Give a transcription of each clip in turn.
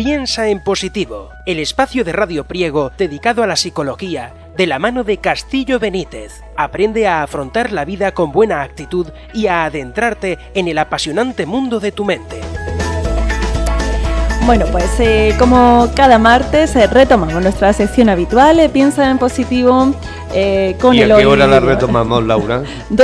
Piensa en positivo, el espacio de Radio Priego dedicado a la psicología, de la mano de Castillo Benítez. Aprende a afrontar la vida con buena actitud y a adentrarte en el apasionante mundo de tu mente. Bueno, pues como cada martes retomamos nuestra sección habitual, Piensa en positivo, con ¿Y el a qué hoy... hora la retomamos, Laura?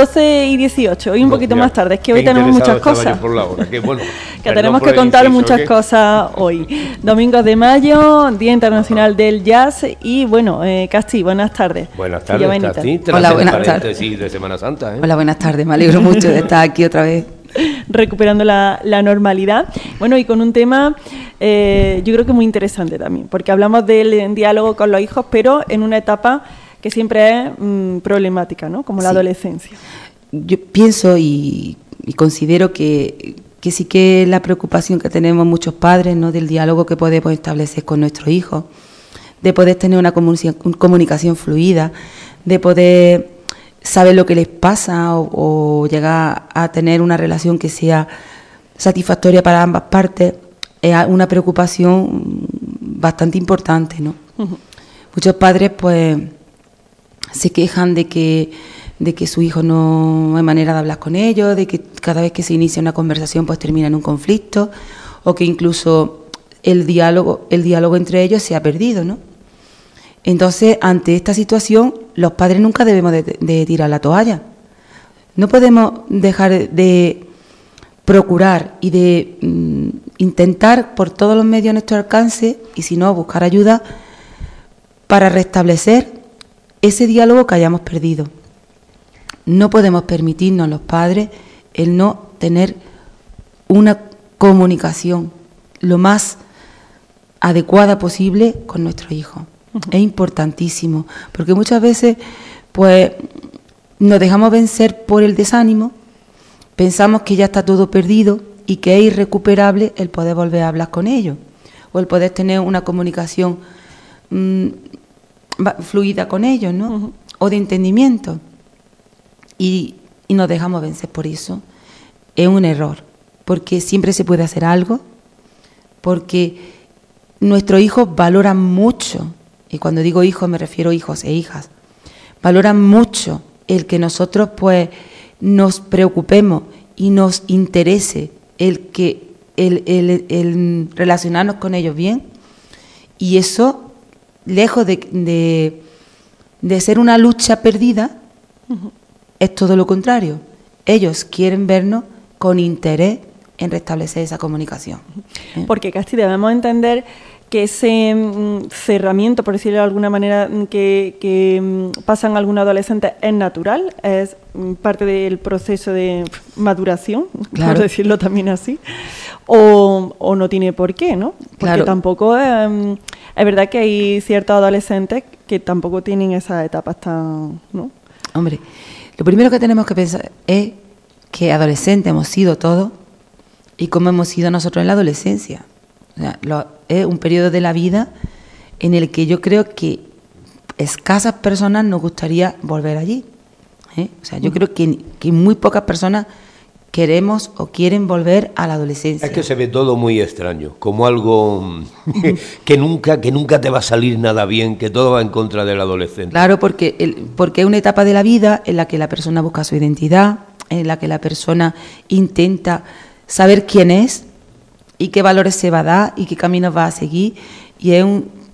12:18, hoy un poquito más tarde, es que hoy tenemos muchas cosas. Por la hora, que bueno, que tenemos que contar muchas cosas hoy. Domingo de mayo, Día Internacional del Jazz y bueno, Casti, buenas tardes. Buenas tardes, Casti. Hola, buenas tardes. De Semana Santa, ¿eh? Hola, buenas tardes, me alegro mucho de estar aquí otra vez. Recuperando la normalidad. Bueno, y con un tema yo creo que muy interesante también, porque hablamos del diálogo con los hijos, pero en una etapa que siempre es problemática, ¿no? Como la adolescencia. Yo pienso y considero que sí que la preocupación que tenemos muchos padres, ¿no? Del diálogo que podemos establecer con nuestros hijos, de poder tener una comunicación fluida, de poder saber lo que les pasa o llegar a tener una relación que sea satisfactoria para ambas partes, es una preocupación bastante importante, ¿no? Uh-huh. Muchos padres pues se quejan de que su hijo no hay manera de hablar con ellos, de que cada vez que se inicia una conversación pues termina en un conflicto, o que incluso el diálogo entre ellos se ha perdido, ¿no? Entonces, ante esta situación, los padres nunca debemos de tirar la toalla. No podemos dejar de procurar y de intentar por todos los medios a nuestro alcance, y si no, buscar ayuda para restablecer ese diálogo que hayamos perdido. No podemos permitirnos los padres el no tener una comunicación lo más adecuada posible con nuestros hijos. Es importantísimo, porque muchas veces pues nos dejamos vencer por el desánimo, pensamos que ya está todo perdido y que es irrecuperable el poder volver a hablar con ellos o el poder tener una comunicación fluida con ellos, ¿no? Uh-huh. O de entendimiento, y nos dejamos vencer por eso. Es un error, porque siempre se puede hacer algo, porque nuestros hijos valoran mucho. Y cuando digo hijos me refiero a hijos e hijas. Valoran mucho el que nosotros pues nos preocupemos y nos interese el relacionarnos con ellos bien. Y eso, lejos de ser una lucha perdida, uh-huh, es todo lo contrario. Ellos quieren vernos con interés en restablecer esa comunicación. Porque casi debemos entender que ese cerramiento, por decirlo de alguna manera, que pasan algunos adolescentes es natural, es parte del proceso de maduración, claro, por decirlo también así, o no tiene por qué, ¿no? Porque claro, tampoco es verdad que hay ciertos adolescentes que tampoco tienen esas etapas tan, ¿no? Hombre, lo primero que tenemos que pensar es que adolescentes hemos sido todos y cómo hemos sido nosotros en la adolescencia. O sea, es un periodo de la vida en el que yo creo que escasas personas nos gustaría volver allí. O sea, yo creo que muy pocas personas queremos o quieren volver a la adolescencia. Es que se ve todo muy extraño, como algo que nunca te va a salir nada bien, que todo va en contra del adolescente. Claro, porque es una etapa de la vida en la que la persona busca su identidad, en la que la persona intenta saber quién es y qué valores se va a dar y qué caminos va a seguir, y es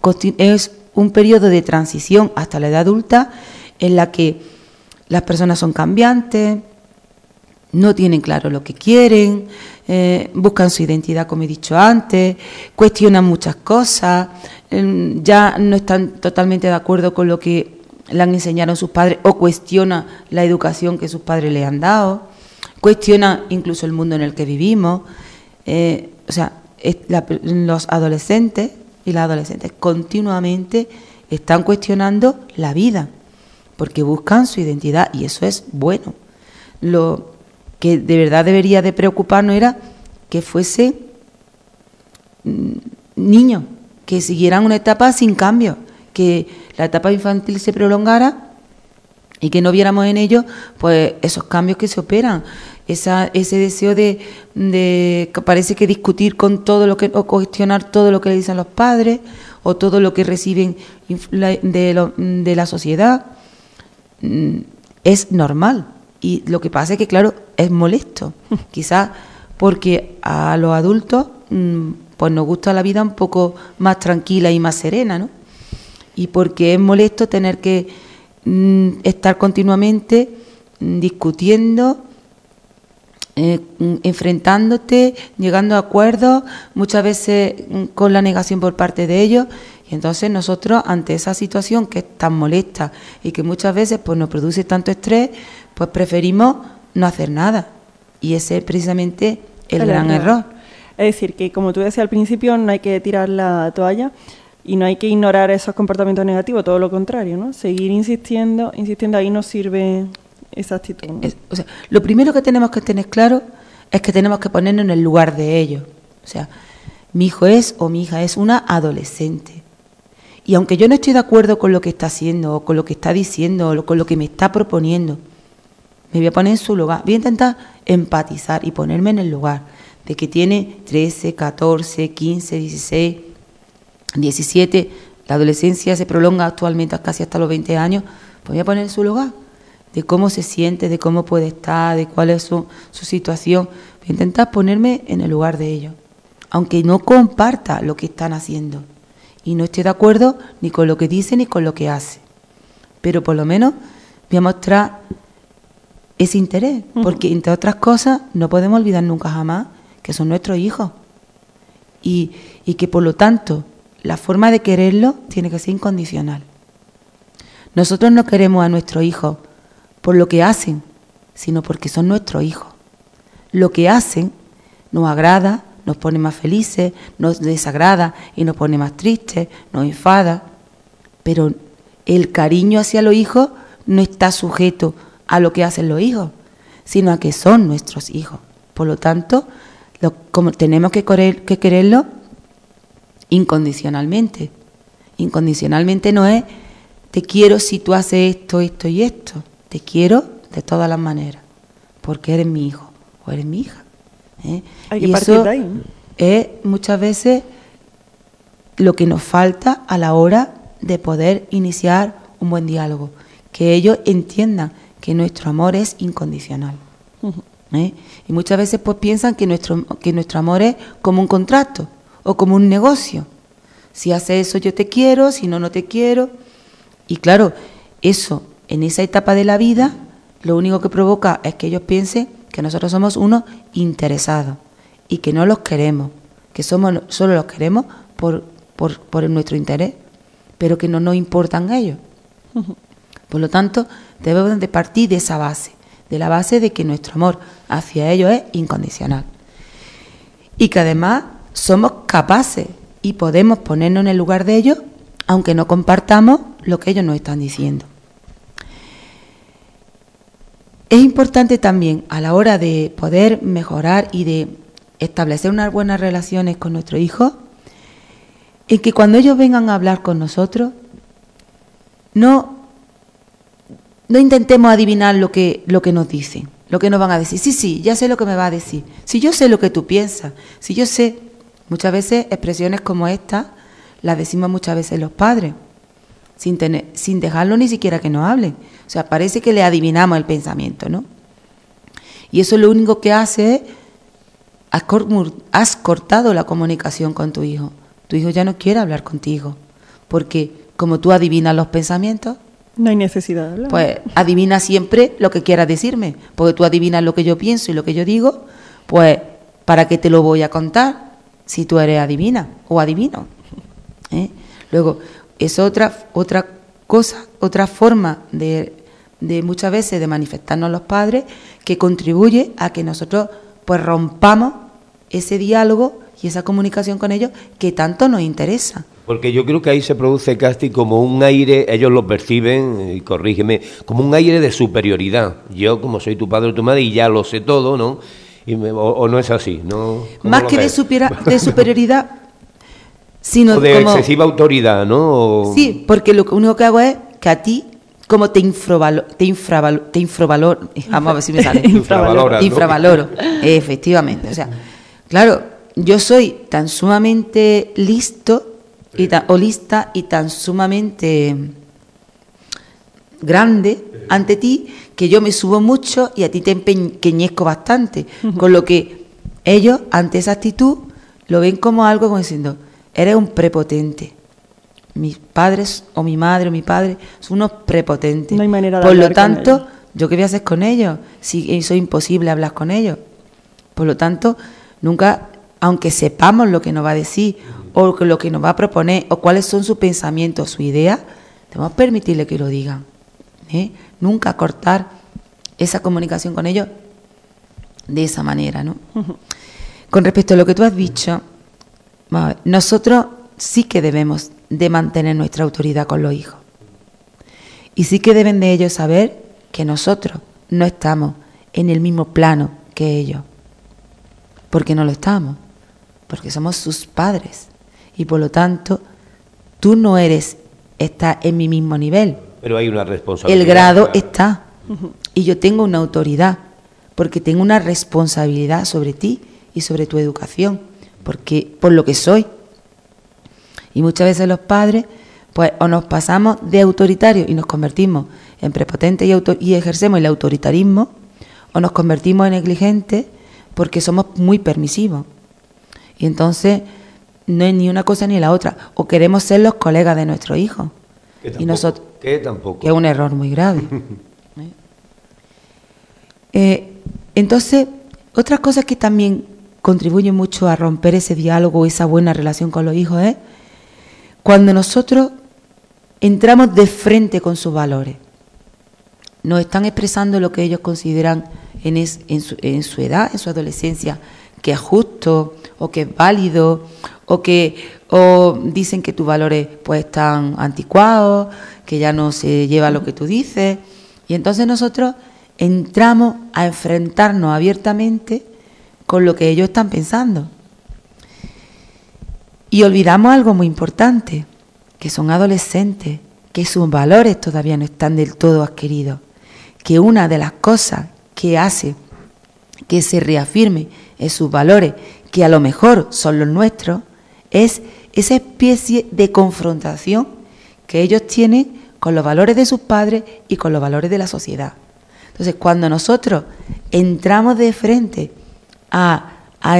un periodo de transición hasta la edad adulta en la que las personas son cambiantes, no tienen claro lo que quieren, buscan su identidad, como he dicho antes, cuestionan muchas cosas, ya no están totalmente de acuerdo con lo que le han enseñado sus padres o cuestionan la educación que sus padres le han dado, cuestionan incluso el mundo en el que vivimos. O sea, los adolescentes y las adolescentes continuamente están cuestionando la vida porque buscan su identidad, y eso es bueno. Lo que de verdad debería de preocuparnos era que fuese niños, que siguieran una etapa sin cambio, que la etapa infantil se prolongara y que no viéramos en ellos pues esos cambios que se operan. ese deseo de que parece que discutir con todo lo que, o cuestionar todo lo que le dicen los padres, o todo lo que reciben de la sociedad, es normal. Y lo que pasa es que, claro, es molesto. Quizás porque a los adultos pues nos gusta la vida un poco más tranquila y más serena, ¿no? Y porque es molesto tener que estar continuamente discutiendo, enfrentándote, llegando a acuerdos, muchas veces con la negación por parte de ellos. Y entonces nosotros, ante esa situación que es tan molesta y que muchas veces pues nos produce tanto estrés, pues preferimos no hacer nada. Y ese es precisamente el gran error. Es decir, que como tú decías al principio, no hay que tirar la toalla y no hay que ignorar esos comportamientos negativos, todo lo contrario, ¿no? Seguir insistiendo, ahí nos sirve esa actitud, ¿no? O sea, lo primero que tenemos que tener claro es que tenemos que ponernos en el lugar de ellos. O sea, mi hijo es o mi hija es una adolescente. Y aunque yo no estoy de acuerdo con lo que está haciendo, o con lo que está diciendo, o con lo que me está proponiendo, me voy a poner en su lugar. Voy a intentar empatizar y ponerme en el lugar de que tiene 13, 14, 15, 16, 17. La adolescencia se prolonga actualmente casi hasta los 20 años. Pues voy a poner en su lugar, de cómo se siente, de cómo puede estar, de cuál es su situación. Voy a intentar ponerme en el lugar de ellos, aunque no comparta lo que están haciendo y no esté de acuerdo ni con lo que dice ni con lo que hace. Pero por lo menos voy a mostrar ese interés, porque entre otras cosas no podemos olvidar nunca jamás que son nuestros hijos y que por lo tanto la forma de quererlos tiene que ser incondicional. Nosotros no queremos a nuestros hijos por lo que hacen, sino porque son nuestros hijos. Lo que hacen nos agrada, nos pone más felices, nos desagrada y nos pone más tristes, nos enfada, pero el cariño hacia los hijos no está sujeto a lo que hacen los hijos, sino a que son nuestros hijos. Por lo tanto, como tenemos que quererlos incondicionalmente. Incondicionalmente no es te quiero si tú haces esto, esto y esto. Te quiero de todas las maneras, porque eres mi hijo o eres mi hija. Hay que partir de ahí. Es muchas veces lo que nos falta a la hora de poder iniciar un buen diálogo, que ellos entiendan que nuestro amor es incondicional. Y muchas veces pues piensan que nuestro amor es como un contrato o como un negocio. Si haces eso yo te quiero, si no, no te quiero. Y claro, eso en esa etapa de la vida lo único que provoca es que ellos piensen que nosotros somos unos interesados y que no los queremos, que solo los queremos por nuestro interés, pero que no nos importan ellos. Por lo tanto, debemos de partir de esa base, de la base de que nuestro amor hacia ellos es incondicional. Y que además somos capaces y podemos ponernos en el lugar de ellos, aunque no compartamos lo que ellos nos están diciendo. Es importante también a la hora de poder mejorar y de establecer unas buenas relaciones con nuestros hijos, en que cuando ellos vengan a hablar con nosotros, no intentemos adivinar lo que nos dicen, lo que nos van a decir. Sí, ya sé lo que me va a decir. Si yo sé lo que tú piensas, si yo sé, muchas veces expresiones como esta las decimos muchas veces los padres, sin dejarlo ni siquiera que nos hablen. O sea, parece que le adivinamos el pensamiento, ¿no? Y eso lo único que hace es has cortado la comunicación con tu hijo. Tu hijo ya no quiere hablar contigo, porque como tú adivinas los pensamientos, no hay necesidad de hablar. Pues adivina siempre lo que quieras decirme, porque tú adivinas lo que yo pienso y lo que yo digo, pues ¿para qué te lo voy a contar si tú eres adivina o adivino? Luego, es otra cosa, otra forma de muchas veces de manifestarnos los padres que contribuye a que nosotros pues rompamos ese diálogo y esa comunicación con ellos que tanto nos interesa. Porque yo creo que ahí se produce casi como un aire, ellos lo perciben, y corrígeme, como un aire de superioridad. Yo, como soy tu padre o tu madre, y ya lo sé todo, ¿no? O no es así, ¿no? Más que de superioridad, sino o de como, excesiva autoridad, ¿no? Sí, porque lo único que hago es que a ti, como te infravaloro, vamos a ver si me sale. Infravaloras, ¿no? Infravaloro, efectivamente. O sea, claro, yo soy tan sumamente listo o lista y tan sumamente grande ante ti que yo me subo mucho y a ti te empequeñezco bastante. Con lo que ellos, ante esa actitud, lo ven como algo como diciendo, eres un prepotente. Mis padres o mi madre o mi padre son unos prepotentes. No hay manera de Por hablar lo tanto, con ellos. ¿yo qué voy a hacer con ellos? Si eso es imposible hablar con ellos. Por lo tanto, nunca, aunque sepamos lo que nos va a decir o lo que nos va a proponer o cuáles son sus pensamientos, sus ideas, debemos permitirle que lo digan. Nunca cortar esa comunicación con ellos de esa manera, ¿no? Con respecto a lo que tú has dicho, vamos a ver, nosotros sí que debemos de mantener nuestra autoridad con los hijos. Y sí que deben de ellos saber que nosotros no estamos en el mismo plano que ellos. Porque no lo estamos. Porque somos sus padres. Y por lo tanto, tú no estás en mi mismo nivel. Pero hay una responsabilidad. El grado está. Y yo tengo una autoridad. Porque tengo una responsabilidad sobre ti y sobre tu educación. Porque por lo que soy. Y muchas veces los padres, pues, o nos pasamos de autoritarios y nos convertimos en prepotentes y ejercemos el autoritarismo, o nos convertimos en negligentes porque somos muy permisivos. Y entonces no es ni una cosa ni la otra. O queremos ser los colegas de nuestros hijos. Que y nosotros, tampoco. que es un error muy grave. Entonces, otras cosas que también contribuyen mucho a romper ese diálogo, esa buena relación con los hijos, es cuando nosotros entramos de frente con sus valores. Nos están expresando lo que ellos consideran en su edad, en su adolescencia, que es justo o que es válido, o dicen que tus valores pues están anticuados, que ya no se lleva lo que tú dices. Y entonces nosotros entramos a enfrentarnos abiertamente con lo que ellos están pensando. Y olvidamos algo muy importante, que son adolescentes, que sus valores todavía no están del todo adquiridos, que una de las cosas que hace que se reafirme en sus valores, que a lo mejor son los nuestros, es esa especie de confrontación que ellos tienen con los valores de sus padres y con los valores de la sociedad. Entonces, cuando nosotros entramos de frente a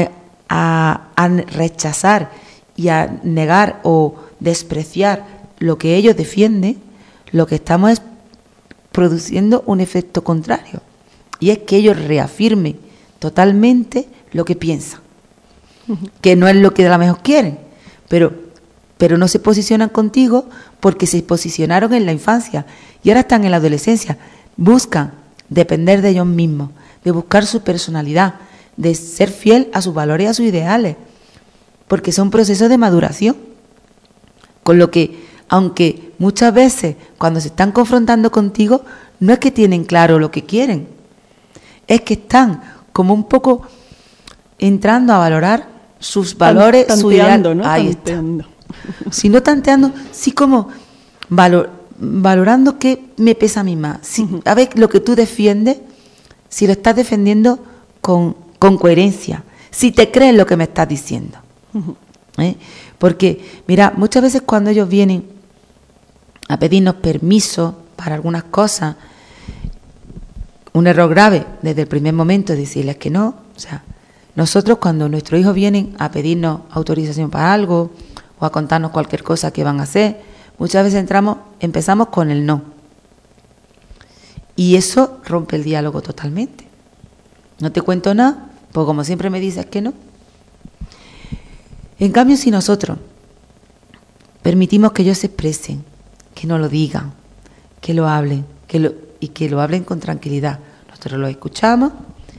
rechazar y a negar o despreciar lo que ellos defienden, lo que estamos es produciendo un efecto contrario. Y es que ellos reafirmen totalmente lo que piensan. Que no es lo que a lo mejor quieren, pero no se posicionan contigo porque se posicionaron en la infancia y ahora están en la adolescencia. Buscan depender de ellos mismos, de buscar su personalidad, de ser fiel a sus valores y a sus ideales, porque son procesos de maduración. Con lo que, aunque muchas veces cuando se están confrontando contigo, no es que tienen claro lo que quieren, es que están como un poco entrando a valorar sus valores, su ideal. ¿No? Ahí Tanteando. está. Si no tanteando, sí como valorando qué me pesa a mí más. Si, a ver lo que tú defiendes, si lo estás defendiendo con coherencia, si te crees lo que me estás diciendo. Porque, mira, muchas veces cuando ellos vienen a pedirnos permiso para algunas cosas, un error grave desde el primer momento es decirles que no. O sea, nosotros cuando nuestros hijos vienen a pedirnos autorización para algo o a contarnos cualquier cosa que van a hacer, muchas veces empezamos con el no. Y eso rompe el diálogo totalmente. No te cuento nada, pues como siempre me dices que no. En cambio, si nosotros permitimos que ellos se expresen, que nos lo digan, que lo hablen, y que lo hablen con tranquilidad, nosotros lo escuchamos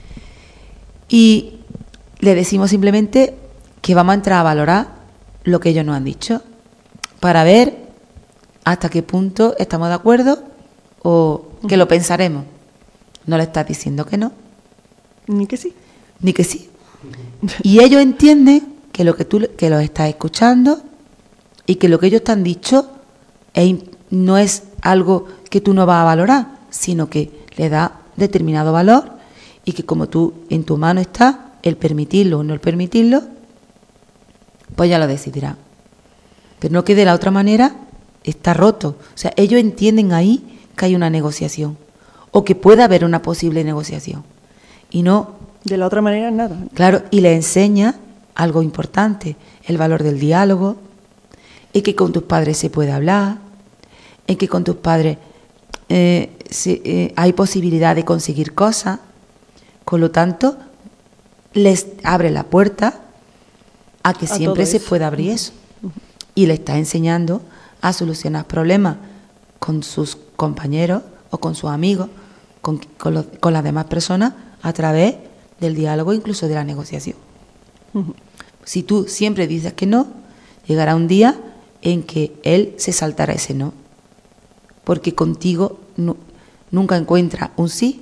y le decimos simplemente que vamos a entrar a valorar lo que ellos nos han dicho para ver hasta qué punto estamos de acuerdo o que lo pensaremos. No le estás diciendo que no. Ni que sí. Ni que sí. Y ellos entienden que lo que tú que los estás escuchando y que lo que ellos te han dicho no es algo que tú no vas a valorar, sino que le da determinado valor y que como tú en tu mano está el permitirlo o no el permitirlo, pues ya lo decidirá. Pero no que de la otra manera está roto. O sea, ellos entienden ahí que hay una negociación o que puede haber una posible negociación. Y no... De la otra manera, nada. Claro, y le enseña algo importante, el valor del diálogo, en que con tus padres se puede hablar, en que con tus padres hay posibilidad de conseguir cosas. Con lo tanto, les abre la puerta a que siempre se pueda abrir eso. Y le está enseñando a solucionar problemas con sus compañeros o con sus amigos, con las demás personas, a través del diálogo, incluso de la negociación. Si tú siempre dices que no, llegará un día en que él se saltará ese no, porque contigo nunca encuentra un sí,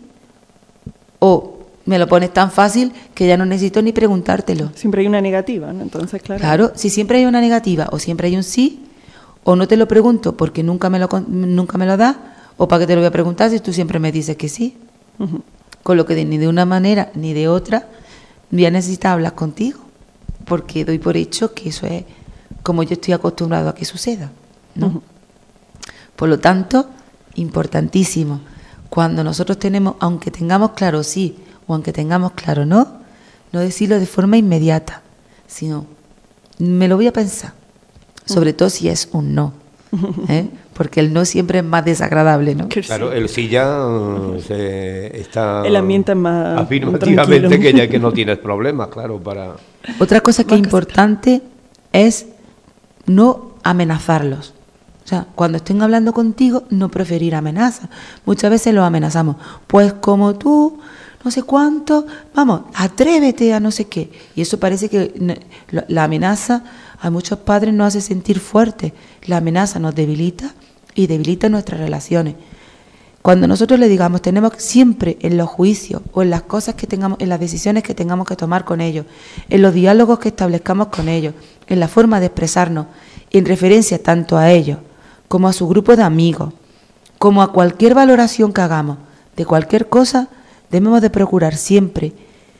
o me lo pones tan fácil que ya no necesito ni preguntártelo. Siempre hay una negativa, ¿no? Entonces, claro. Claro, si siempre hay una negativa o siempre hay un sí, o no te lo pregunto porque nunca me lo das, o para qué te lo voy a preguntar si tú siempre me dices que sí. Con lo que ni de una manera ni de otra voy a necesitar hablar contigo, porque doy por hecho que eso es como yo estoy acostumbrado a que suceda, ¿no? Por lo tanto, importantísimo, cuando nosotros tenemos, aunque tengamos claro sí o aunque tengamos claro no decirlo de forma inmediata, sino me lo voy a pensar, sobre todo si es un no, porque el no siempre es más desagradable, ¿no? Claro, el sí ya está... El ambiente es más afirmativamente que ya que no tienes problemas, claro, para... Otra cosa que es importante es no amenazarlos. O sea, cuando estén hablando contigo, no preferir amenazas. Muchas veces los amenazamos. Pues como tú, no sé cuánto, vamos, atrévete a no sé qué. Y eso parece que la amenaza a muchos padres nos hace sentir fuertes. La amenaza nos debilita y debilita nuestras relaciones. Cuando nosotros le digamos, tenemos siempre en los juicios o en las cosas que tengamos, en las decisiones que tengamos que tomar con ellos, en los diálogos que establezcamos con ellos, en la forma de expresarnos, en referencia tanto a ellos como a su grupo de amigos, como a cualquier valoración que hagamos de cualquier cosa, debemos de procurar siempre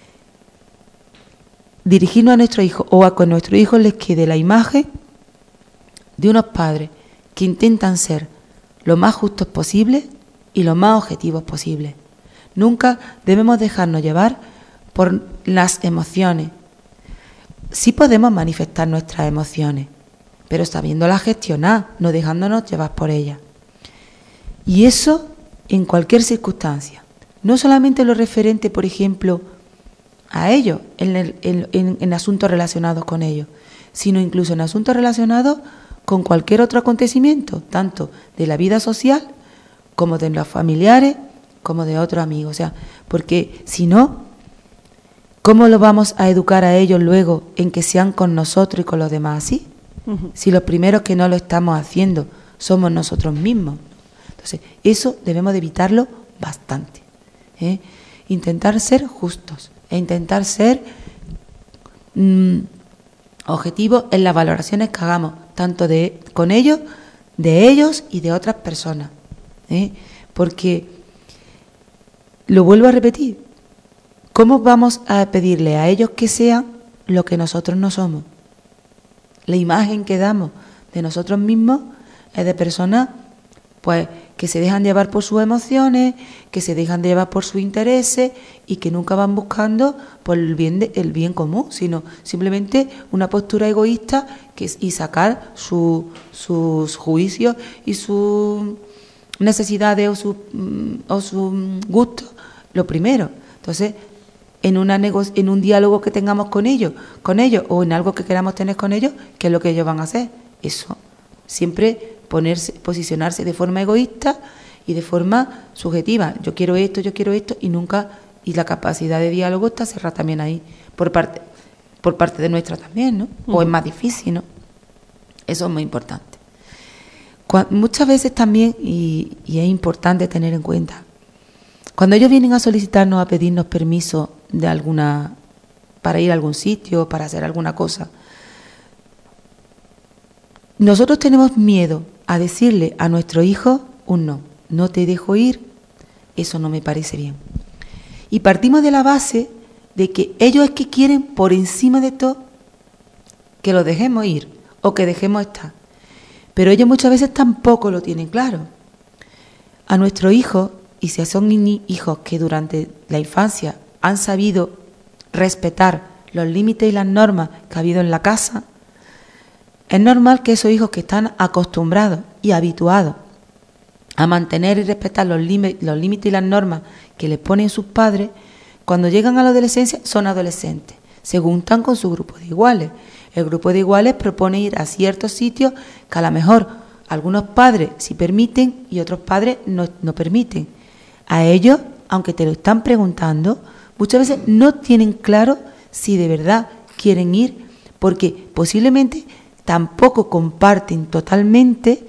dirigirnos a nuestros hijos o a que a nuestros hijos les quede la imagen de unos padres que intentan ser lo más justos posible y lo más objetivos posible. Nunca debemos dejarnos llevar por las emociones. Sí podemos manifestar nuestras emociones, pero sabiéndolas gestionar, no dejándonos llevar por ellas. Y eso en cualquier circunstancia. No solamente lo referente, por ejemplo, a ellos, en asuntos relacionados con ellos, sino incluso en asuntos relacionados con cualquier otro acontecimiento, tanto de la vida social como de los familiares, como de otros amigos. O sea, porque si no, ¿cómo lo vamos a educar a ellos luego en que sean con nosotros y con los demás así? Si los primeros que no lo estamos haciendo somos nosotros mismos. Entonces, eso debemos de evitarlo bastante. Intentar ser justos e intentar ser objetivos en las valoraciones que hagamos, tanto con ellos, de ellos y de otras personas. Porque, lo vuelvo a repetir, ¿cómo vamos a pedirle a ellos que sean lo que nosotros no somos? La imagen que damos de nosotros mismos es de personas pues que se dejan llevar por sus emociones, que se dejan llevar por sus intereses y que nunca van buscando por el bien común, sino simplemente una postura egoísta y sacar sus juicios y sus necesidades o sus gustos lo primero. Entonces, en un diálogo que tengamos con ellos o en algo que queramos tener con ellos, ¿qué es lo que ellos van a hacer? Eso, siempre posicionarse de forma egoísta y de forma subjetiva. Yo quiero esto y la capacidad de diálogo está cerrada también ahí, por parte de nuestra también, ¿no? O es más difícil, ¿no? Eso es muy importante. Muchas veces también, y es importante tener en cuenta, cuando ellos vienen a solicitarnos, a pedirnos permiso para ir a algún sitio, para hacer alguna cosa, nosotros tenemos miedo a decirle a nuestro hijo un no. No te dejo ir, eso no me parece bien. Y partimos de la base de que ellos es que quieren por encima de todo que lo dejemos ir o que dejemos estar. Pero ellos muchas veces tampoco lo tienen claro. A nuestros hijos, y si son hijos que durante la infancia han sabido respetar los límites y las normas que ha habido en la casa, es normal que esos hijos que están acostumbrados y habituados a mantener y respetar los límites y las normas que les ponen sus padres, cuando llegan a la adolescencia son adolescentes, se juntan con su grupo de iguales. El grupo de iguales propone ir a ciertos sitios que a lo mejor algunos padres sí permiten y otros padres no permiten. A ellos, aunque te lo están preguntando, muchas veces no tienen claro si de verdad quieren ir, porque posiblemente tampoco comparten totalmente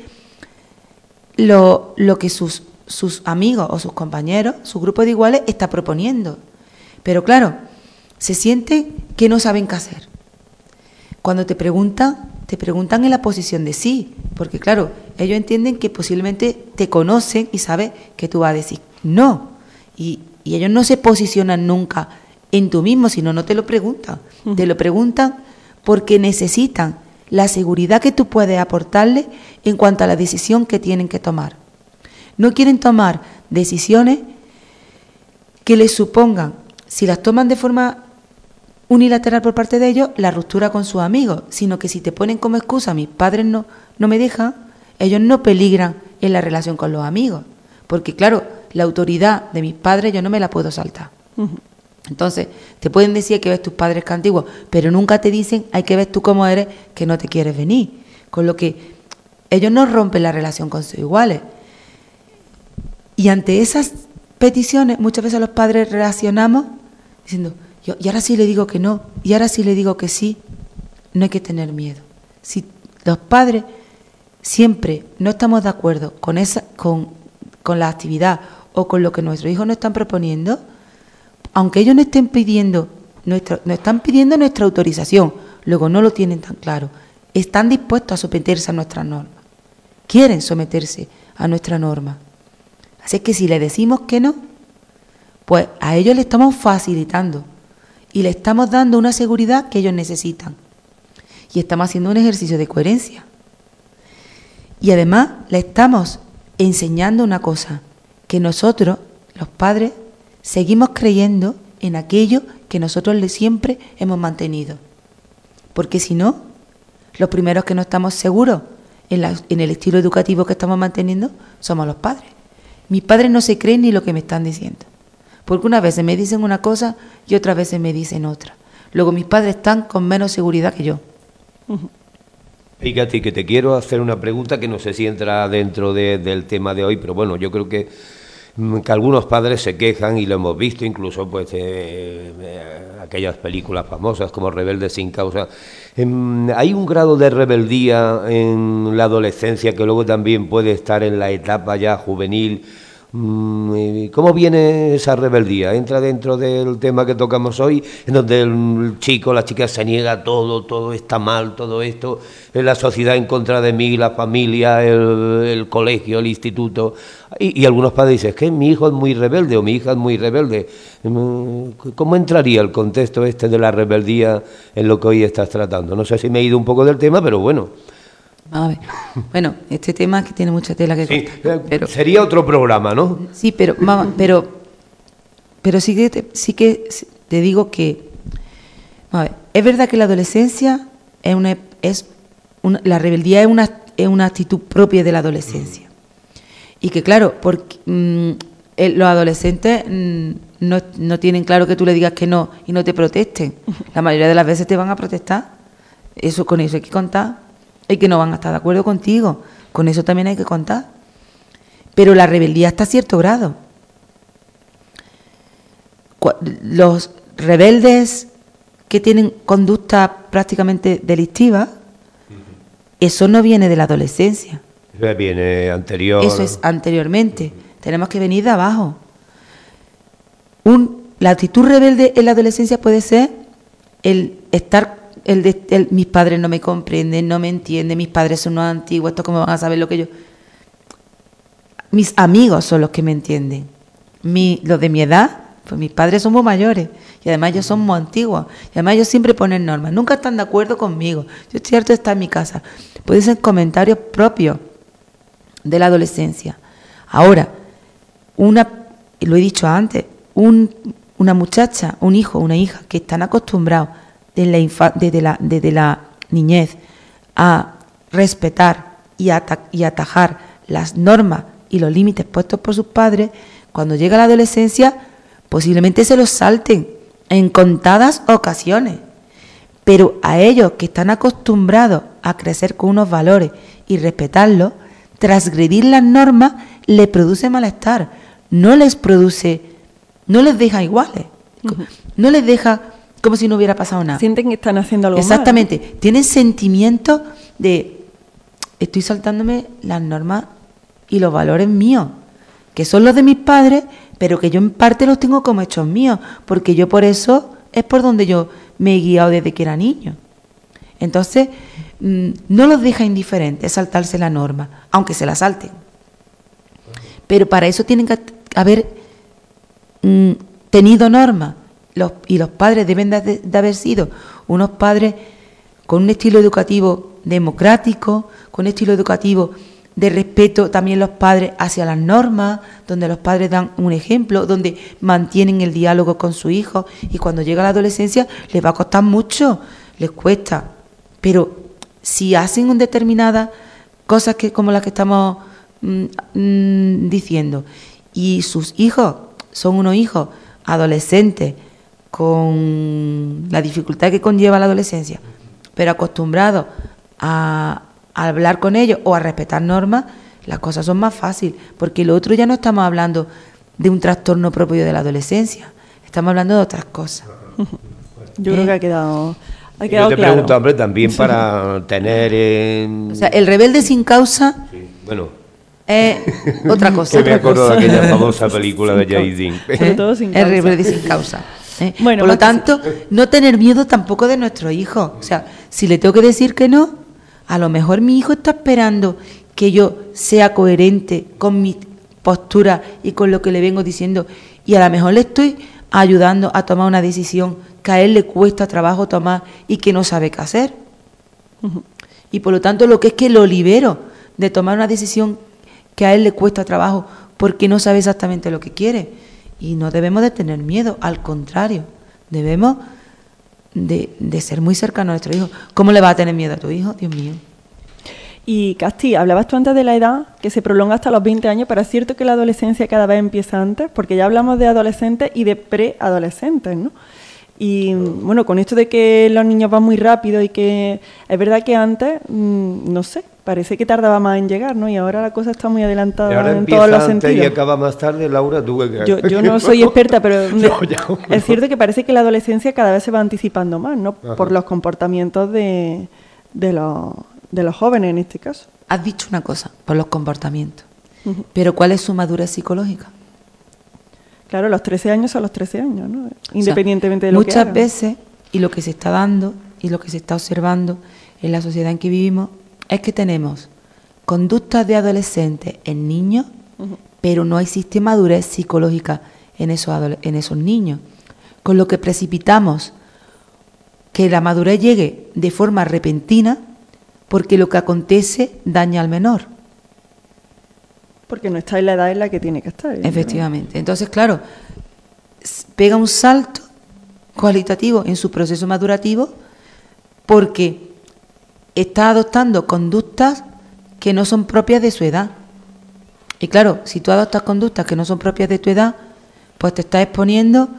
lo que sus amigos o sus compañeros, su grupo de iguales, está proponiendo. Pero claro, se sienten que no saben qué hacer. Cuando te preguntan en la posición de sí, porque claro, ellos entienden que posiblemente te conocen y saben que tú vas a decir no. Y ellos no se posicionan nunca en tú mismo, sino no te lo preguntan. Te lo preguntan porque necesitan la seguridad que tú puedes aportarles en cuanto a la decisión que tienen que tomar. No quieren tomar decisiones que les supongan, si las toman de forma unilateral por parte de ellos, la ruptura con sus amigos, sino que si te ponen como excusa, mis padres no me dejan, ellos no peligran en la relación con los amigos, porque claro, la autoridad de mis padres yo no me la puedo saltar. Entonces, te pueden decir hay que ver tus padres que antiguos, pero nunca te dicen hay que ver tú cómo eres, que no te quieres venir. Con lo que ellos no rompen la relación con sus iguales. Y ante esas peticiones, muchas veces los padres reaccionamos diciendo, y ahora sí le digo que no, y ahora sí le digo que sí. No hay que tener miedo. Si los padres siempre no estamos de acuerdo con la actividad o con lo que nuestros hijos nos están proponiendo, aunque ellos no estén pidiendo, nos están pidiendo nuestra autorización, luego no lo tienen tan claro, están dispuestos a someterse a nuestras normas, quieren someterse a nuestra norma. Así que si le decimos que no, pues a ellos le estamos facilitando y le estamos dando una seguridad que ellos necesitan. Y estamos haciendo un ejercicio de coherencia. Y además le estamos enseñando una cosa, que nosotros, los padres, seguimos creyendo en aquello que nosotros siempre hemos mantenido. Porque si no, los primeros que no estamos seguros en el estilo educativo que estamos manteniendo somos los padres. Mis padres no se creen ni lo que me están diciendo. Porque unas veces me dicen una cosa y otras veces me dicen otra. Luego mis padres están con menos seguridad que yo. Fíjate que te quiero hacer una pregunta que no sé si entra dentro del tema de hoy, pero bueno, yo creo que algunos padres se quejan y lo hemos visto incluso pues aquellas películas famosas como Rebelde sin causa. Hay un grado de rebeldía en la adolescencia que luego también puede estar en la etapa ya juvenil. ¿Cómo viene esa rebeldía? ¿Entra dentro del tema que tocamos hoy, en donde el chico, la chica se niega a todo está mal, todo esto, la sociedad en contra de mí, la familia, el colegio, el instituto, y algunos padres dicen, es que mi hijo es muy rebelde o mi hija es muy rebelde? ¿Cómo entraría el contexto este de la rebeldía en lo que hoy estás tratando? No sé si me he ido un poco del tema, pero bueno. A ver. Bueno, este tema que tiene mucha tela que cortar. Pero sería otro programa, ¿no? Sí, pero sí que te digo que, a ver, es verdad que la adolescencia la rebeldía es una actitud propia de la adolescencia. Y que claro, porque los adolescentes no tienen claro que tú le digas que no y no te protesten. La mayoría de las veces te van a protestar. Con eso hay que contar. Y que no van a estar de acuerdo contigo. Con eso también hay que contar. Pero la rebeldía está a cierto grado. Los rebeldes que tienen conducta prácticamente delictiva, eso no viene de la adolescencia. Viene anterior. Eso es anteriormente. Tenemos que venir de abajo. La actitud rebelde en la adolescencia puede ser mis padres no me comprenden, no me entienden, mis padres son unos antiguos, estos cómo van a saber lo que yo... mis amigos son los que me entienden. Los de mi edad, pues mis padres son muy mayores y además ellos son muy antiguos y además ellos siempre ponen normas, nunca están de acuerdo conmigo. Yo estoy harto de estar en mi casa. Pueden ser comentarios propios de la adolescencia. Ahora, lo he dicho antes, una muchacha, un hijo, una hija que están acostumbrados desde la niñez a respetar y atajar las normas y los límites puestos por sus padres, cuando llega la adolescencia posiblemente se los salten en contadas ocasiones. Pero a ellos que están acostumbrados a crecer con unos valores y respetarlos, transgredir las normas les produce malestar, no les deja iguales, no les deja como si no hubiera pasado nada. Sienten que están haciendo algo Exactamente, mal, ¿no? Tienen sentimientos de estoy saltándome las normas y los valores míos, que son los de mis padres, pero que yo en parte los tengo como hechos míos, porque yo por eso es por donde yo me he guiado desde que era niño. Entonces, no los deja indiferentes saltarse la norma, aunque se la salten. Pero para eso tienen que haber tenido normas, y los padres deben de haber sido unos padres con un estilo educativo democrático, con un estilo educativo de respeto también los padres hacia las normas, donde los padres dan un ejemplo, donde mantienen el diálogo con su hijo, y cuando llega la adolescencia les va a costar mucho, les cuesta, pero si hacen determinadas cosas como las que estamos diciendo, y sus hijos son unos hijos adolescentes con la dificultad que conlleva la adolescencia, pero acostumbrados a hablar con ellos o a respetar normas, las cosas son más fáciles, porque lo otro ya no estamos hablando de un trastorno propio de la adolescencia, estamos hablando de otras cosas. Yo creo que ha quedado Yo te claro. pregunto, hombre, también para tener... O sea, el rebelde sin causa Bueno, es otra cosa. que me acuerdo de aquella famosa película de Jay Dean. Sobre todo sin El causa. rebelde sin causa. Bueno, por lo más tanto, no tener miedo tampoco de nuestro hijo. O sea, si le tengo que decir que no, a lo mejor mi hijo está esperando que yo sea coherente con mi postura y con lo que le vengo diciendo, y a lo mejor le estoy ayudando a tomar una decisión que a él le cuesta trabajo tomar y que no sabe qué hacer. Y por lo tanto, lo que es que lo libero de tomar una decisión que a él le cuesta trabajo porque no sabe exactamente lo que quiere. Y no debemos de tener miedo, al contrario, debemos de ser muy cercanos a nuestro hijo. ¿Cómo le vas a tener miedo a tu hijo? Dios mío. Y Casti, hablabas tú antes de la edad que se prolonga hasta los 20 años, pero es cierto que la adolescencia cada vez empieza antes, porque ya hablamos de adolescentes y de preadolescentes, ¿no? Y bueno, con esto de que los niños van muy rápido y que es verdad que antes, no sé, parece que tardaba más en llegar, ¿no? Y ahora la cosa está muy adelantada ahora en empieza todos los antes sentidos. y acaba más tarde, Laura, tú qué crees. Yo no soy experta, pero No, ya, bueno. es cierto que parece que la adolescencia cada vez se va anticipando más, ¿no? Ajá. Por los comportamientos de los jóvenes en este caso. Has dicho una cosa, por los comportamientos. Pero ¿cuál es su madurez psicológica? Claro, los 13 años son los 13 años, ¿no? O sea, Independientemente de lo que muchas hagan. veces, y lo que se está dando y lo que se está observando en la sociedad en que vivimos, es que tenemos conductas de adolescentes en niños, pero no existe madurez psicológica en esos niños. Con lo que precipitamos que la madurez llegue de forma repentina, porque lo que acontece daña al menor. Porque no está en la edad en la que tiene que estar. Efectivamente. Entonces, claro, pega un salto cualitativo en su proceso madurativo porque está adoptando conductas que no son propias de su edad. Y claro, si tú adoptas conductas que no son propias de tu edad, pues te estás exponiendo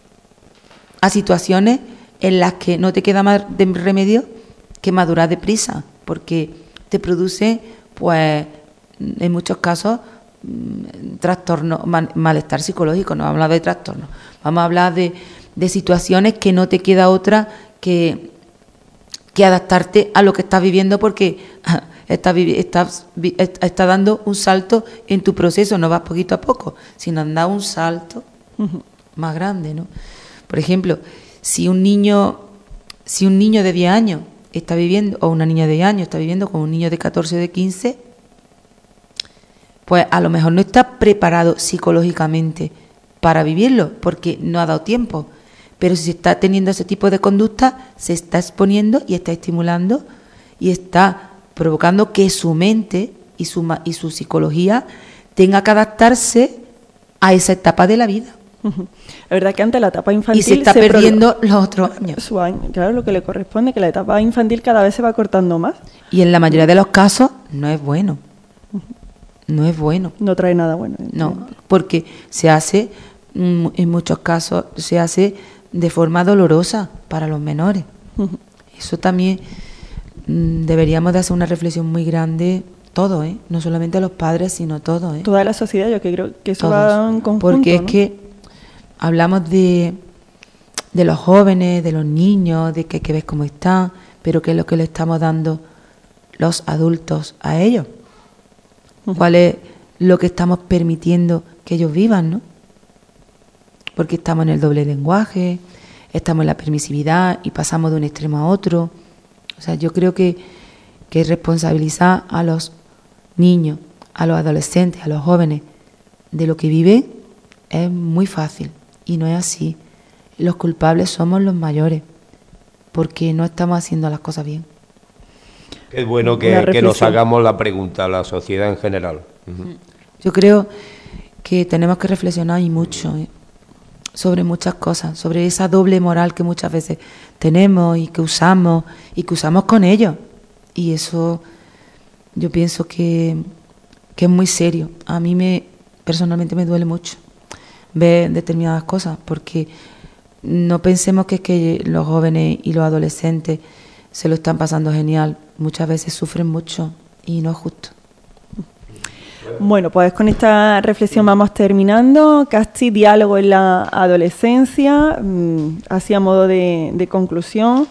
a situaciones en las que no te queda más de remedio que madurar deprisa, porque te produce, pues, en muchos casos, trastorno, malestar psicológico. No vamos a hablar de trastorno, vamos a hablar de situaciones que no te queda otra que adaptarte a lo que estás viviendo, porque está dando un salto en tu proceso, no vas poquito a poco, sino han dado un salto más grande, ¿no? Por ejemplo, si un niño de 10 años está viviendo, o una niña de 10 años está viviendo con un niño de 14 o de 15, pues a lo mejor no está preparado psicológicamente para vivirlo, porque no ha dado tiempo. Pero si se está teniendo ese tipo de conducta, se está exponiendo y está estimulando y está provocando que su mente y su psicología tenga que adaptarse a esa etapa de la vida. La verdad que antes la etapa infantil... Y se está perdiendo los otros años. Claro, lo que le corresponde, que la etapa infantil cada vez se va cortando más. Y en la mayoría de los casos no es bueno. No es bueno. No trae nada bueno. No, porque se hace, en muchos casos, se hace de forma dolorosa para los menores. Eso también deberíamos de hacer una reflexión muy grande, todo, no solamente los padres, sino todo. Toda la sociedad, yo creo que eso todos. va en conjunto. Porque es que hablamos de los jóvenes, de los niños, de que hay que ver cómo están, pero ¿qué es lo que le estamos dando los adultos a ellos? ¿Cuál es lo que estamos permitiendo que ellos vivan, no? Porque estamos en el doble lenguaje, estamos en la permisividad y pasamos de un extremo a otro. O sea, yo creo que responsabilizar a los niños, a los adolescentes, a los jóvenes de lo que viven es muy fácil y no es así. Los culpables somos los mayores porque no estamos haciendo las cosas bien. Es bueno que nos hagamos la pregunta a la sociedad en general. Yo creo que tenemos que reflexionar y mucho sobre muchas cosas, sobre esa doble moral que muchas veces tenemos y que usamos con ellos. Y eso yo pienso que es muy serio. A mí personalmente me duele mucho ver determinadas cosas, porque no pensemos que es que los jóvenes y los adolescentes se lo están pasando genial. Muchas veces sufren mucho y no es justo. Bueno, pues con esta reflexión vamos terminando. Casti, diálogo en la adolescencia, así a modo de conclusión,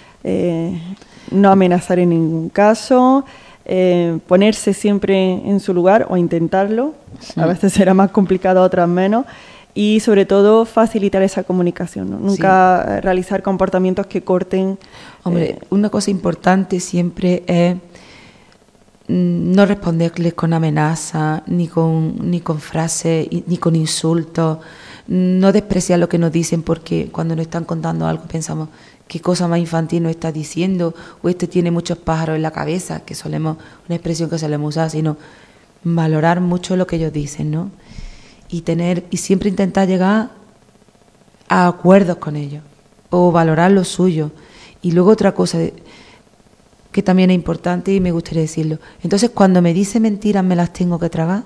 no amenazar en ningún caso, ponerse siempre en su lugar o intentarlo, a veces será más complicado, otras menos, y sobre todo facilitar esa comunicación, ¿no? Nunca realizar comportamientos que corten. Hombre, una cosa importante siempre es no responderles con amenazas, ni con frases, ni con insultos, no despreciar lo que nos dicen, porque cuando nos están contando algo pensamos qué cosa más infantil nos está diciendo, o este tiene muchos pájaros en la cabeza, que solemos, una expresión que solemos usar, sino valorar mucho lo que ellos dicen, ¿no? Y siempre intentar llegar a acuerdos con ellos, o valorar lo suyo. Y luego otra cosa que también es importante y me gustaría decirlo. Entonces, cuando me dice mentiras, ¿me las tengo que tragar?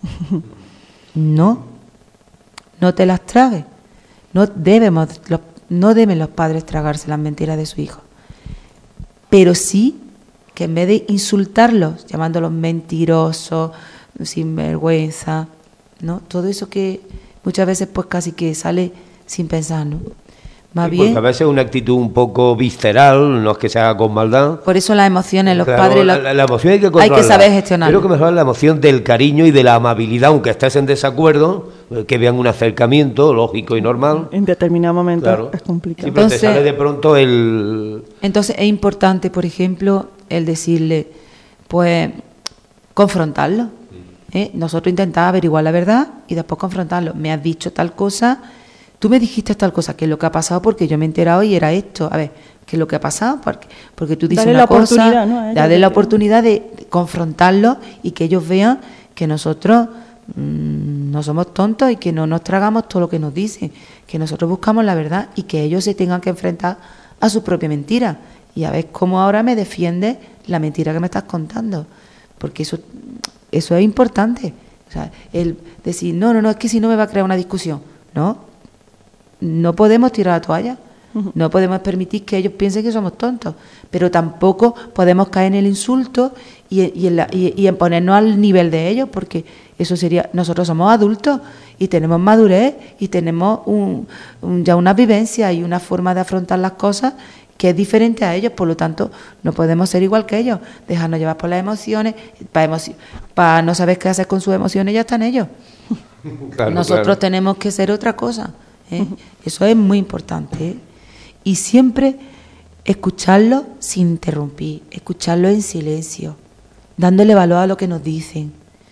No te las tragues. No deben los padres tragarse las mentiras de su hijo. Pero sí que en vez de insultarlos, llamándolos mentirosos, sinvergüenza, ¿no? Todo eso que muchas veces pues casi que sale sin pensar, ¿no? Más bien, porque a veces es una actitud un poco visceral, no es que se haga con maldad. Por eso las emociones, los claro, padres... La emoción hay que controlarla. Hay que saber gestionarla. Creo que mejor la emoción del cariño y de la amabilidad, aunque estés en desacuerdo, que vean un acercamiento lógico y normal. En determinado momento claro. Es complicado. Siempre te sale de pronto el... Entonces es importante, por ejemplo, el decirle, pues, confrontarlo. Nosotros intentamos averiguar la verdad y después confrontarlo. Me has dicho tal cosa, tú me dijiste tal cosa, ¿qué es lo que ha pasado? Porque yo me he enterado y era esto. A ver, ¿qué es lo que ha pasado? Porque tú dices dale una cosa, ¿no? dale la oportunidad de confrontarlo y que ellos vean que nosotros no somos tontos y que no nos tragamos todo lo que nos dicen, que nosotros buscamos la verdad y que ellos se tengan que enfrentar a su propia mentira. Y a ver cómo ahora me defiende la mentira que me estás contando. Porque eso es importante. O sea, el decir, no, es que si no me va a crear una discusión. No podemos tirar la toalla. No podemos permitir que ellos piensen que somos tontos. Pero tampoco podemos caer en el insulto y en ponernos al nivel de ellos, porque eso sería... Nosotros somos adultos y tenemos madurez y tenemos ya una vivencia y una forma de afrontar las cosas que es diferente a ellos, por lo tanto no podemos ser igual que ellos, dejarnos llevar por las emociones, para no saber qué hacer con sus emociones ya están ellos. Claro, nosotros tenemos que ser otra cosa, Eso es muy importante, Y siempre escucharlo sin interrumpir, escucharlo en silencio, dándole valor a lo que nos dicen,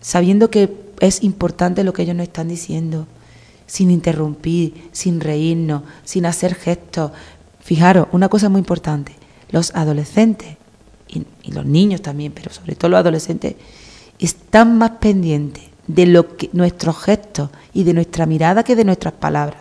sabiendo que es importante lo que ellos nos están diciendo, sin interrumpir, sin reírnos, sin hacer gestos. Fijaros, una cosa muy importante, los adolescentes y los niños también, pero sobre todo los adolescentes, están más pendientes de lo que nuestros gestos y de nuestra mirada que de nuestras palabras.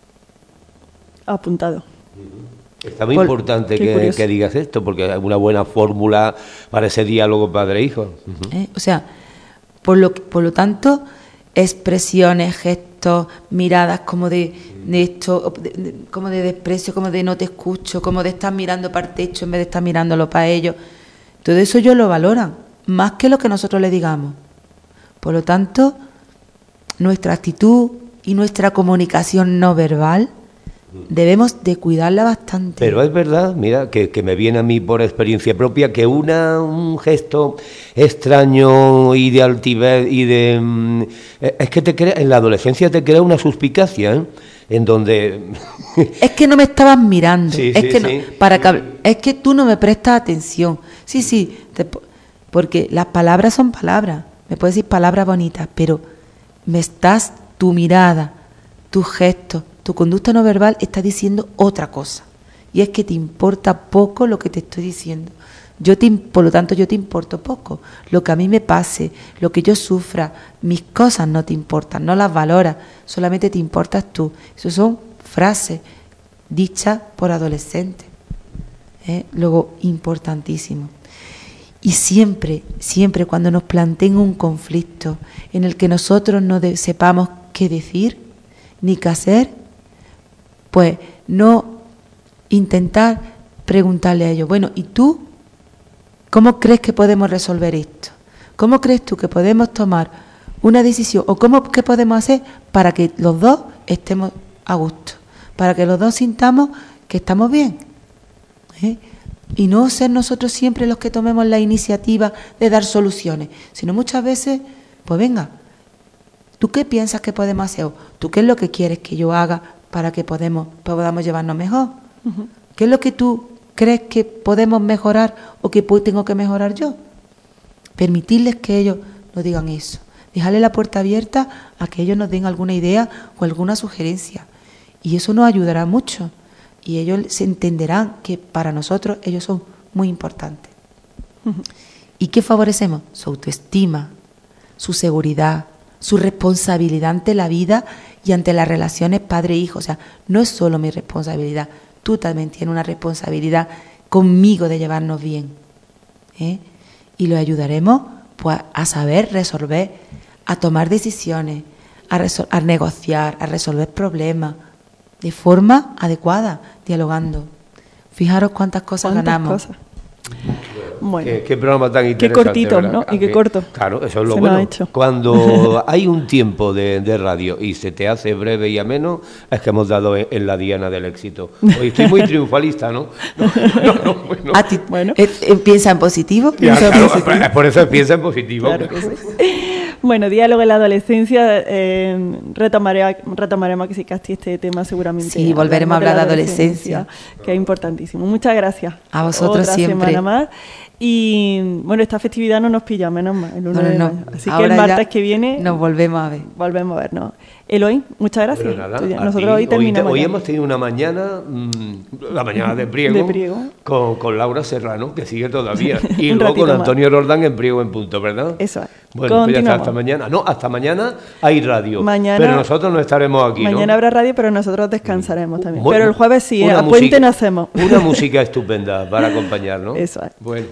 Apuntado. Está muy importante que digas esto, porque es una buena fórmula para ese diálogo padre-hijo. O sea, por lo tanto, expresiones, gestos, miradas como de esto, como de desprecio, como de no te escucho, como de estar mirando para el techo en vez de estar mirándolo para ellos. Todo eso ellos lo valoran, más que lo que nosotros les digamos. Por lo tanto, nuestra actitud y nuestra comunicación no verbal debemos de cuidarla bastante. Pero es verdad, mira, que me viene a mí por experiencia propia que un gesto extraño y de altivez y de... es que en la adolescencia te crea una suspicacia, ¿eh? En donde... es que no me estabas mirando, sí, es sí, que sí. Es que tú no me prestas atención. Sí, porque las palabras son palabras, me puedes decir palabras bonitas, pero tu mirada, tus gestos, tu conducta no verbal está diciendo otra cosa. Y es que te importa poco lo que te estoy diciendo. Por lo tanto, yo te importo poco. Lo que a mí me pase, lo que yo sufra, mis cosas no te importan, no las valoras, solamente te importas tú. Esas son frases dichas por adolescentes. Luego, importantísimo. Y siempre cuando nos planteen un conflicto en el que nosotros no sepamos qué decir ni qué hacer, pues no intentar preguntarle a ellos, bueno, ¿y tú cómo crees que podemos resolver esto? ¿Cómo crees tú que podemos tomar una decisión? ¿O qué podemos hacer para que los dos estemos a gusto? Para que los dos sintamos que estamos bien. Y no ser nosotros siempre los que tomemos la iniciativa de dar soluciones, sino muchas veces, pues venga, ¿tú qué piensas que podemos hacer? ¿Tú qué es lo que quieres que yo haga para que podamos llevarnos mejor? Uh-huh. ¿Qué es lo que tú crees que podemos mejorar o que tengo que mejorar yo? Permitirles que ellos nos digan eso. Dejarle la puerta abierta a que ellos nos den alguna idea o alguna sugerencia. Y eso nos ayudará mucho. Y ellos se entenderán que para nosotros ellos son muy importantes. Uh-huh. ¿Y qué favorecemos? Su autoestima, su seguridad, su responsabilidad ante la vida y ante las relaciones padre-hijo. O sea, no es solo mi responsabilidad, tú también tienes una responsabilidad conmigo de llevarnos bien. Y lo ayudaremos pues, a saber resolver, a tomar decisiones, a negociar, a resolver problemas de forma adecuada, dialogando. Fijaros cuántas cosas ganamos. Bueno, ¿Qué programa tan interesante? Qué cortito, ¿verdad? ¿no? Y qué corto. Claro, eso es lo bueno. Cuando hay un tiempo de radio y se te hace breve y ameno, es que hemos dado en la diana del éxito. Hoy estoy muy triunfalista, ¿no? Bueno. Bueno. ¿Piensa en positivo? Claro, por eso piensa en positivo. Claro que sí. Bueno, diálogo en la adolescencia, retomaremos aquí casi este tema seguramente. Sí, volveremos a hablar de adolescencia. Que es importantísimo. Muchas gracias. A vosotros Otra siempre. Semana más. Y bueno, esta festividad no nos pilla, menos mal, el 1 de mayo. Así que el martes que viene nos volvemos a ver. Volvemos a vernos. Eloy, muchas gracias. Bueno, nada, nosotros hoy terminamos. Hoy hemos tenido una mañana, la mañana de Priego, con Laura Serrano, que sigue todavía. Y luego con Antonio Roldán en Priego en Punto, ¿verdad? Eso es. Bueno, pues ya está, hasta mañana. No, hasta mañana hay radio. Pero nosotros no estaremos aquí, mañana ¿no? habrá radio, pero nosotros descansaremos también. Bueno, pero el jueves sí, a puente nacemos. Una música estupenda para acompañar, ¿no? Eso es. Bueno.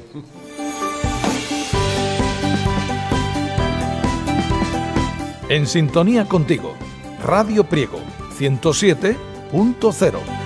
En sintonía contigo, Radio Priego 107.0.